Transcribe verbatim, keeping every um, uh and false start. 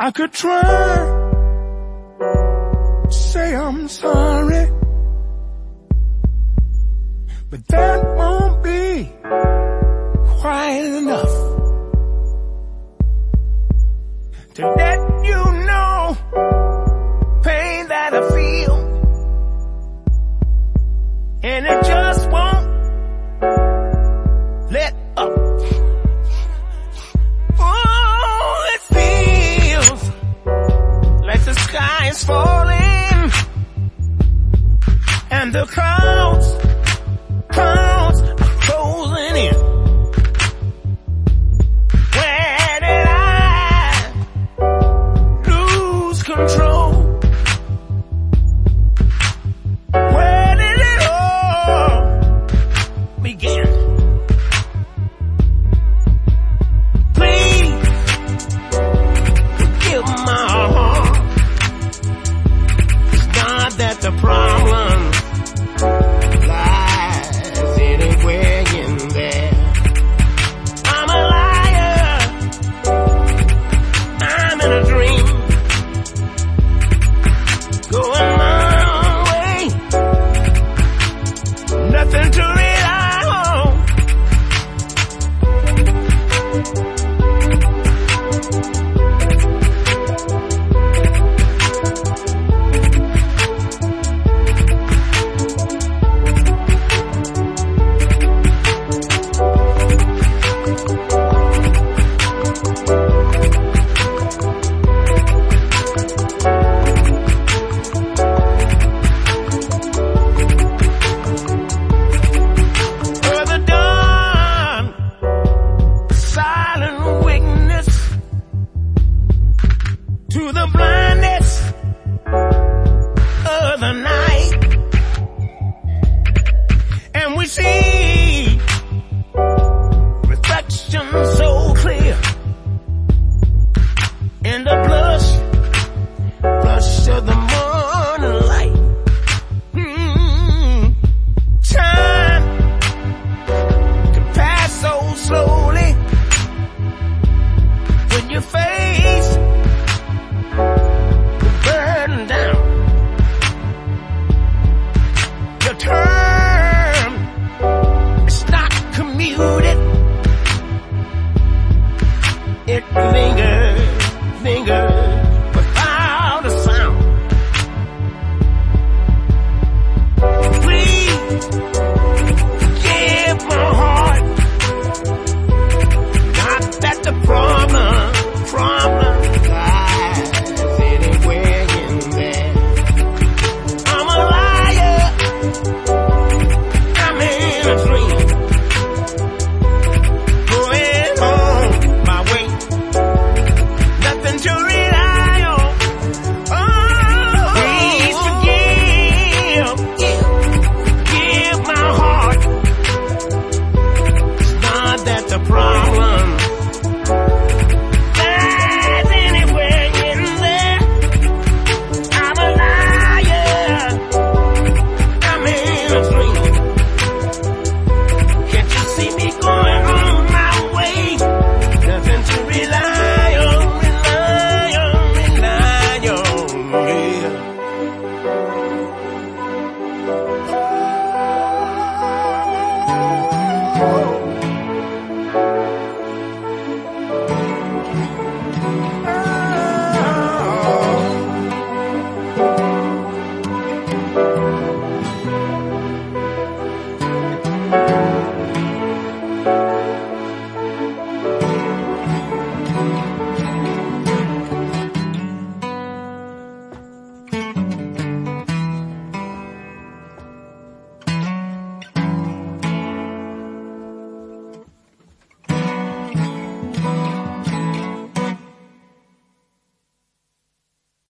I could try to say I'm sorry, but that won't be quite enough to let you know pain that I feel, and it just won't let up. Oh, it feels like the sky is falling and the clouds, clouds are closing in. Where did I lose control? Where did it all begin? Please forgive my heart. It's not that the problem lies anywhere in there. I'm a liar. I'm in a dream, going my own way. Nothing to rely on. Further dawn, silent witness to the blindness of the night, and we see reflection so clear in the blush, blush of the morning light. Mm, time can pass so slowly when you face the burden down. Your term is not commuted. It lingers, lingers without a sound. Please give my heart. Not that the problem, problem lies anywhere in there. I'm a liar. I'm in a dream, going on my way. Nothing to rely on. Oh, please forgive, give, give my heart. It's not that the problem lies anywhere in there. I'm a liar. I'm in a dream. Can't you see me going on my way? Nothing to rely on, rely on, rely on, yeah. Oh.